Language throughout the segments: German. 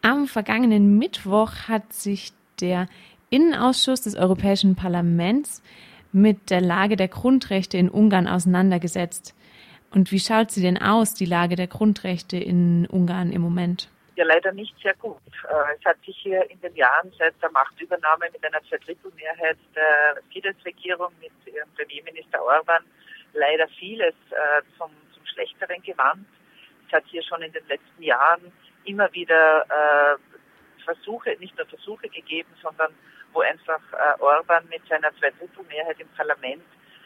Am vergangenen Mittwoch hat sich der Innenausschuss des Europäischen Parlaments mit der Lage der Grundrechte in Ungarn auseinandergesetzt. Und wie schaut sie denn aus, die Lage der Grundrechte in Ungarn im Moment? Ja, leider nicht sehr gut. Es hat sich hier in den Jahren seit der Machtübernahme mit einer Zweidrittelmehrheit der Fidesz-Regierung mit ihrem Premierminister Orbán leider vieles zum Schlechteren gewandt. Es hat hier schon in den letzten Jahren immer wieder nicht nur Versuche gegeben, sondern wo einfach Orbán mit seiner Zweidrittelmehrheit im Parlament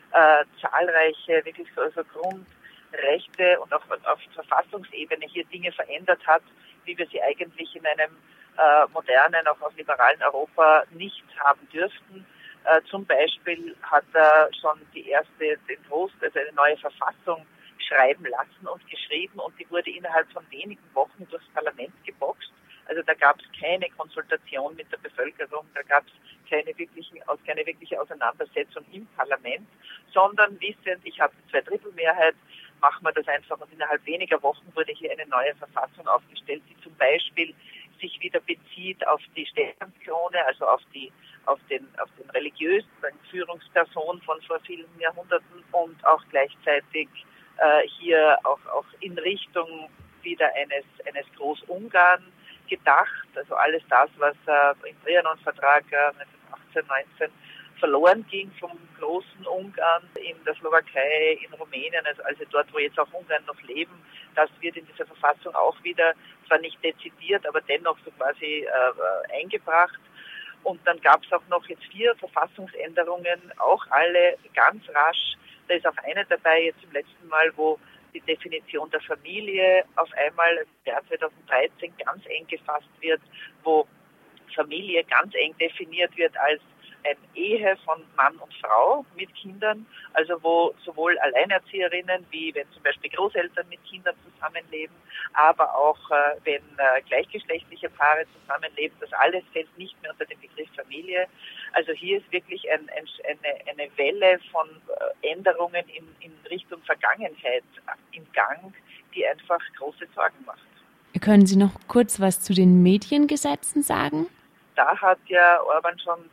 zahlreiche wirklich so Grundrechte und auch auf Verfassungsebene hier Dinge verändert hat, wie wir sie eigentlich in einem modernen, auch liberalen Europa nicht haben dürften. Zum Beispiel hat er schon den Entwurf, also eine neue Verfassung schreiben lassen und geschrieben, und die wurde innerhalb von wenigen Wochen durchs Parlament geboxt. Also da gab es keine Konsultation mit der Bevölkerung, da gab es keine wirkliche Auseinandersetzung im Parlament, sondern wissend, ich habe die Zweidrittelmehrheit, machen wir das einfach, und innerhalb weniger Wochen wurde hier eine neue Verfassung aufgestellt, die zum Beispiel sich wieder bezieht auf die Stephanskrone, also auf den religiösen Führungsperson von vor vielen Jahrhunderten, und auch gleichzeitig hier auch in Richtung wieder eines Großungarn gedacht. Also alles das, was im Trianon-Vertrag 1918, 19 verloren ging vom großen Ungarn in der Slowakei, in Rumänien, also dort, wo jetzt auch Ungarn noch leben, das wird in dieser Verfassung auch wieder, zwar nicht dezidiert, aber dennoch so quasi eingebracht. Und dann gab es auch noch jetzt 4 Verfassungsänderungen, auch alle ganz rasch. Da ist auch eine dabei, jetzt im letzten Mal, wo die Definition der Familie auf einmal im Jahr 2013 ganz eng gefasst wird, wo Familie ganz eng definiert wird als eine Ehe von Mann und Frau mit Kindern, also wo sowohl Alleinerzieherinnen wie wenn zum Beispiel Großeltern mit Kindern zusammenleben, aber auch wenn gleichgeschlechtliche Paare zusammenleben, das alles fällt nicht mehr unter den Begriff Familie. Also hier ist wirklich eine Welle von Änderungen in Richtung Vergangenheit im Gang, die einfach große Sorgen macht. Können Sie noch kurz was zu den Mediengesetzen sagen? Da hat ja Orbán schon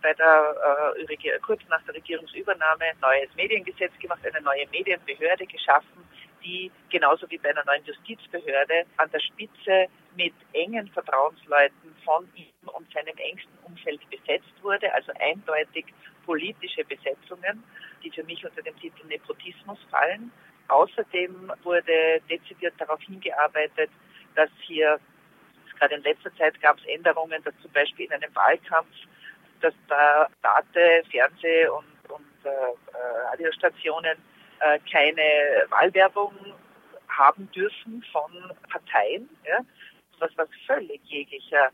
kurz nach der Regierungsübernahme ein neues Mediengesetz gemacht, eine neue Medienbehörde geschaffen, die genauso wie bei einer neuen Justizbehörde an der Spitze mit engen Vertrauensleuten von ihm und seinem engsten Umfeld besetzt wurde, also eindeutig politische Besetzungen, die für mich unter dem Titel Nepotismus fallen. Außerdem wurde dezidiert darauf hingearbeitet, dass hier gerade in letzter Zeit gab es Änderungen, dass zum Beispiel in einem Wahlkampf, dass da Fernseh- und Radiostationen keine Wahlwerbung haben dürfen von Parteien, ja, was völlig jeglicher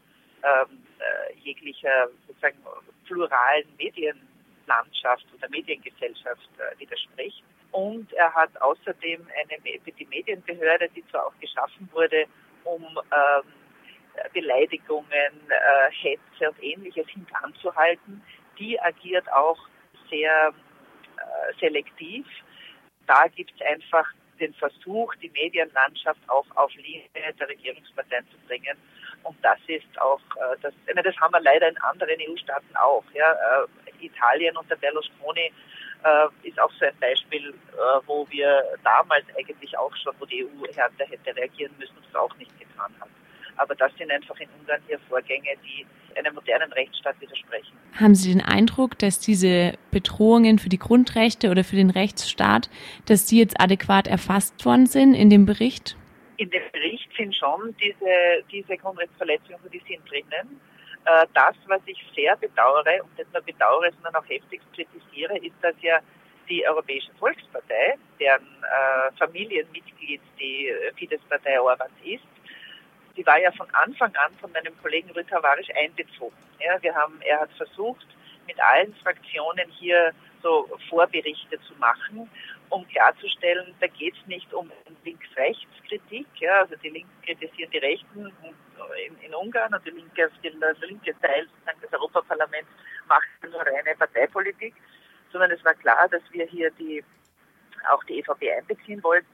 sozusagen pluralen Medienlandschaft oder Mediengesellschaft widerspricht. Und er hat außerdem die Medienbehörde, die zwar auch geschaffen wurde, um Beleidigungen, Hetze und Ähnliches hintanzuhalten, die agiert auch sehr selektiv. Da gibt es einfach den Versuch, die Medienlandschaft auch auf Linie der Regierungsparteien zu bringen. Und das ist auch, das haben wir leider in anderen EU-Staaten auch. Ja. Italien unter Berlusconi ist auch so ein Beispiel, wo wir damals eigentlich auch schon, wo die EU härter hätte reagieren müssen und es auch nicht getan hat. Aber das sind einfach in Ungarn hier Vorgänge, die einem modernen Rechtsstaat widersprechen. Haben Sie den Eindruck, dass diese Bedrohungen für die Grundrechte oder für den Rechtsstaat, dass die jetzt adäquat erfasst worden sind in dem Bericht? In dem Bericht sind schon diese Grundrechtsverletzungen, die sind drinnen. Das, was ich sehr bedauere, und nicht nur bedauere, sondern auch heftigst kritisiere, ist, dass ja die Europäische Volkspartei, deren Familienmitglied die Fidesz-Partei Orbáns ist, die war ja von Anfang an von meinem Kollegen Rüd Tavares einbezogen. Ja, er hat versucht, mit allen Fraktionen hier so Vorberichte zu machen, um klarzustellen, da geht es nicht um Links-Rechts-Kritik. Ja, also die Linken kritisieren die Rechten in Ungarn und der linke Teil des Europaparlaments macht nur reine Parteipolitik, sondern es war klar, dass wir hier auch die EVP einbeziehen wollten.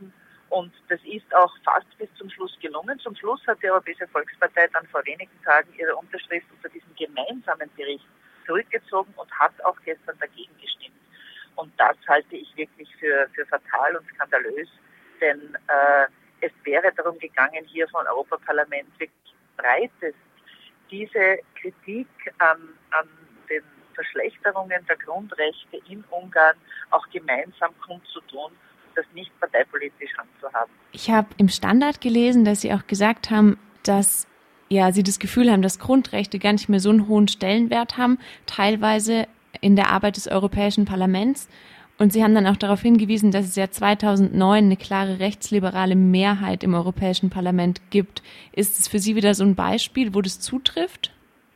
Und das ist auch fast bis zum Schluss gelungen. Zum Schluss hat die Europäische Volkspartei dann vor wenigen Tagen ihre Unterschrift unter diesem gemeinsamen Bericht zurückgezogen und hat auch gestern dagegen gestimmt. Und das halte ich wirklich für fatal und skandalös, denn es wäre darum gegangen, hier vom Europaparlament wirklich breitest diese Kritik an den Verschlechterungen der Grundrechte in Ungarn auch gemeinsam kundzutun, das nicht parteipolitisch handzuhaben. Ich habe im Standard gelesen, dass Sie auch gesagt haben, dass Sie das Gefühl haben, dass Grundrechte gar nicht mehr so einen hohen Stellenwert haben, teilweise in der Arbeit des Europäischen Parlaments. Und Sie haben dann auch darauf hingewiesen, dass es ja 2009 eine klare rechtsliberale Mehrheit im Europäischen Parlament gibt. Ist es für Sie wieder so ein Beispiel, wo das zutrifft?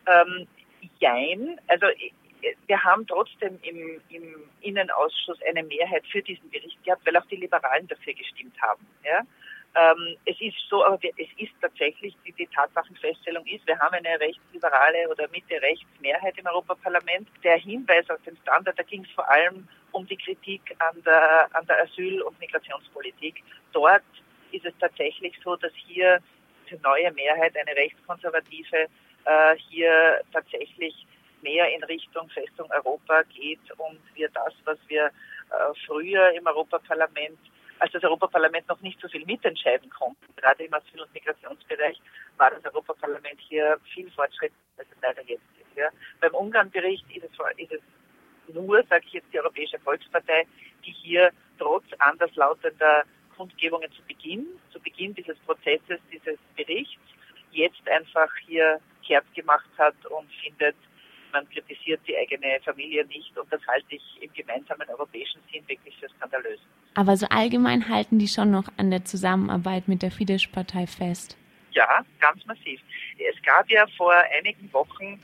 Jein. Also wir haben trotzdem im Innenausschuss eine Mehrheit für diesen Bericht gehabt, weil auch die Liberalen dafür gestimmt haben. Ja? Es ist so, aber es ist tatsächlich, die Tatsachenfeststellung ist, wir haben eine rechtsliberale oder Mitte-Rechts-Mehrheit im Europaparlament. Der Hinweis auf den Standard, da ging es vor allem um die Kritik an der Asyl- und Migrationspolitik. Dort ist es tatsächlich so, dass hier die neue Mehrheit, eine rechtskonservative, hier tatsächlich mehr in Richtung Festung Europa geht und wir das, was wir früher im Europaparlament, als das Europaparlament noch nicht so viel mitentscheiden konnte, gerade im Asyl- und Migrationsbereich, war das Europaparlament hier viel Fortschritt, als es leider jetzt ist. Ja. Beim Ungarn-Bericht ist es nur, sage ich jetzt, die Europäische Volkspartei, die hier trotz anderslautender Kundgebungen zu Beginn dieses Prozesses, dieses Berichts, jetzt einfach hier kehrt gemacht hat und findet, man kritisiert die eigene Familie nicht und das halte ich im gemeinsamen europäischen Sinn wirklich für skandalös. Aber so allgemein halten die schon noch an der Zusammenarbeit mit der Fidesz-Partei fest? Ja, ganz massiv. Es gab ja vor einigen Wochen,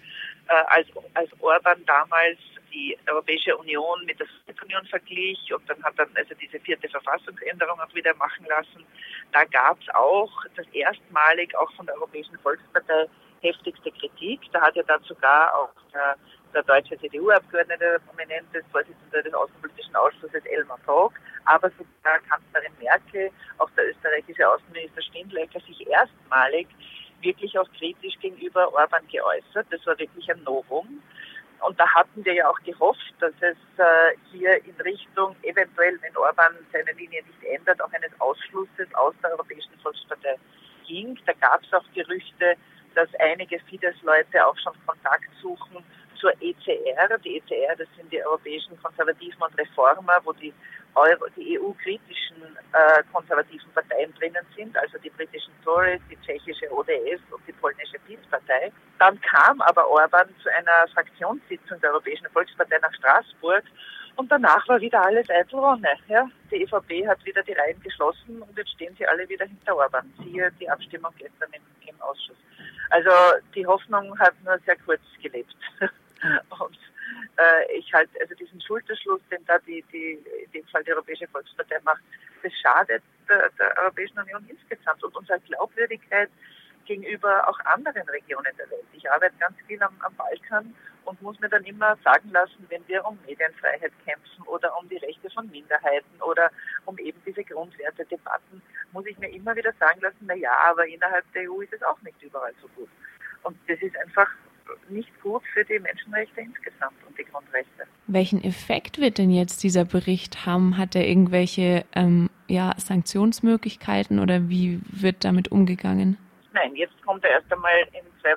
als Orban damals die Europäische Union mit der Sowjetunion verglich und dann hat er also diese 4. Verfassungsänderung auch wieder machen lassen. Da gab es auch das erstmalig auch von der Europäischen Volkspartei heftigste Kritik. Da hat ja dann sogar auch der deutsche CDU-Abgeordnete, prominentes Vorsitzender des Außenpolitischen Ausschusses Elmar Brok, aber sogar Kanzlerin Merkel, auch der österreichische Außenminister Stindlecker sich erstmalig wirklich auch kritisch gegenüber Orban geäußert. Das war wirklich ein Novum. Und da hatten wir ja auch gehofft, dass es hier in Richtung, eventuell, wenn Orban seine Linie nicht ändert, auch eines Ausschlusses aus der Europäischen Volkspartei ging. Da gab es auch Gerüchte, dass einige Fidesz-Leute auch schon Kontakt suchen zur ECR. Die ECR, das sind die europäischen Konservativen und Reformer, wo die EU-kritischen konservativen Parteien drinnen sind, also die britischen Tories, die tschechische ODS und die polnische PiS-Partei. Dann kam aber Orban zu einer Fraktionssitzung der Europäischen Volkspartei nach Straßburg und danach war wieder alles eitel Wonne. Ja? Die EVP hat wieder die Reihen geschlossen und jetzt stehen sie alle wieder hinter Orban. Siehe die Abstimmung gestern im Ausschuss. Also die Hoffnung hat nur sehr kurz gelebt. Und ich halte also diesen Schulterschluss, den da in dem Fall die Europäische Volkspartei macht, das schadet der Europäischen Union insgesamt und unserer Glaubwürdigkeit gegenüber auch anderen Regionen der Welt. Ich arbeite ganz viel am Balkan und muss mir dann immer sagen lassen, wenn wir um Medienfreiheit kämpfen oder um die Rechte von Minderheiten oder um eben diese Grundwerte-Debatten, muss ich mir immer wieder sagen lassen, na ja, aber innerhalb der EU ist es auch nicht überall so gut. Und das ist einfach nicht gut für die Menschenrechte insgesamt und die Grundrechte. Welchen Effekt wird denn jetzt dieser Bericht haben? Hat er irgendwelche Sanktionsmöglichkeiten oder wie wird damit umgegangen? Nein, jetzt kommt er erst einmal in 2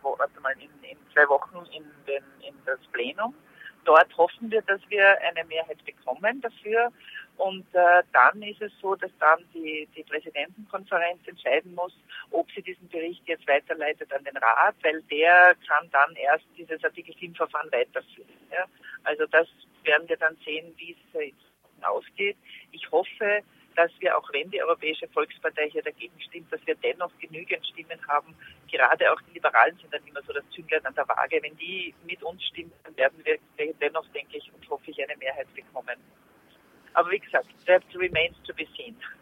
Wochen in das Plenum. Dort hoffen wir, dass wir eine Mehrheit bekommen dafür. Und dann ist es so, dass dann die Präsidentenkonferenz entscheiden muss, ob sie diesen Bericht jetzt weiterleitet an den Rat, weil der kann dann erst dieses Artikel 7-Verfahren weiterführen. Ja? Also das werden wir dann sehen, wie es ausgeht. Ich hoffe, dass wir, auch wenn die Europäische Volkspartei hier dagegen stimmt, dass wir dennoch genügend Stimmen haben. Gerade auch die Liberalen sind dann immer so das Zünglein an der Waage. Wenn die mit uns stimmen, dann werden wir dennoch, denke ich, und hoffe ich, eine Mehrheit bekommen. Aber wie gesagt, that remains to be seen.